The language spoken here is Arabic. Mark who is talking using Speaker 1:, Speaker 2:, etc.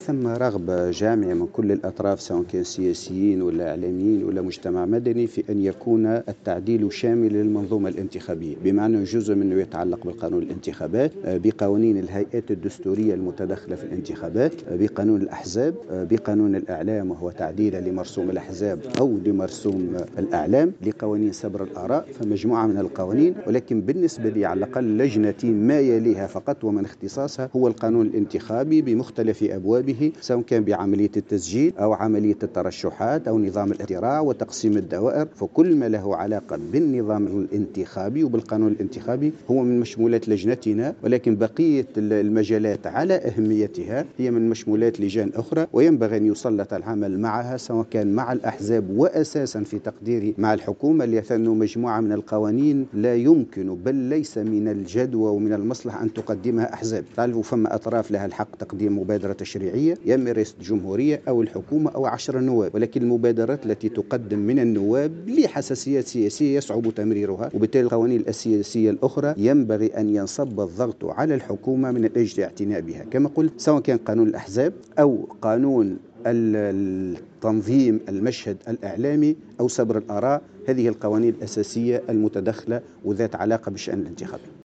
Speaker 1: ثم رغبة جامعة من كل الأطراف، سواء كان سياسيين ولا إعلاميين ولا مجتمع مدني، في أن يكون التعديل شامل للمنظومة الانتخابية، بمعنى جزء منه يتعلق بقانون الانتخابات، بقوانين الهيئات الدستورية المتدخلة في الانتخابات، بقانون الأحزاب، بقانون الإعلام وهو تعديل لمرسوم الأحزاب أو لمرسوم الأعلام، لقوانين سبر الآراء، فمجموعة من القوانين. ولكن بالنسبة لي على الأقل لجنتي ما يليها فقط ومن اختصاصها هو القانون الانتخابي بمختلف أبوابه، سواء كان بعملية التسجيل أو عملية الترشحات أو نظام الاقتراع وتقسيم الدوائر. فكل ما له علاقة بالنظام الانتخابي وبالقانون الانتخابي هو من مشمولات لجنتنا، ولكن بقية المجالات على أهميتها هي من مشمولات لجان أخرى، وينبغي أن يسلط العمل معها، سواء كان مع الأحزاب وأساسا في تقديري مع الحكومة، لأنه مجموعة من القوانين لا يمكن بل ليس من الجدوى ومن المصلحة أن تقدمها أحزاب. تعرفوا فما أطراف لها الحق تقديم مبادرة تشريعية، يا من رئيس الجمهورية أو الحكومة أو 10 نواب، ولكن المبادرات التي تقدم من النواب لحساسيات سياسية يصعب تمريرها، وبالتالي القوانين السياسية الأخرى ينبغي أن ينصب الضغط على الحكومة من أجل الاعتناء بها، كما قلت سواء كان قانون الأحزاب أو قانون التنظيم المشهد الإعلامي أو سبر الآراء. هذه القوانين الأساسية المتدخلة وذات علاقة بالشأن الانتخابي.